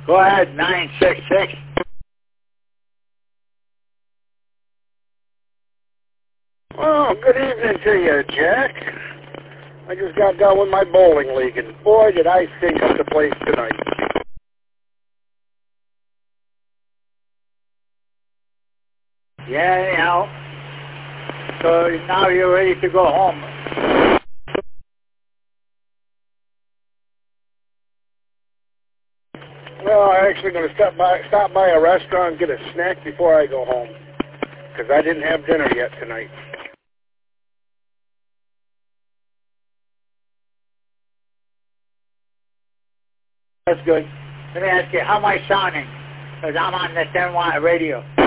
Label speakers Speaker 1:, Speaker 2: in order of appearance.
Speaker 1: Go ahead, 966.
Speaker 2: Oh, good evening to you, Jack. I just got done with my bowling league, and boy, did I stink up the place tonight.
Speaker 1: Yeah, anyhow. So now you're ready to go home.
Speaker 2: Well, I'm actually going to stop by a restaurant and get a snack before I go home, because I didn't have dinner yet tonight.
Speaker 1: That's good. Let me ask you, how am I sounding? Because I'm on the 10 watt radio.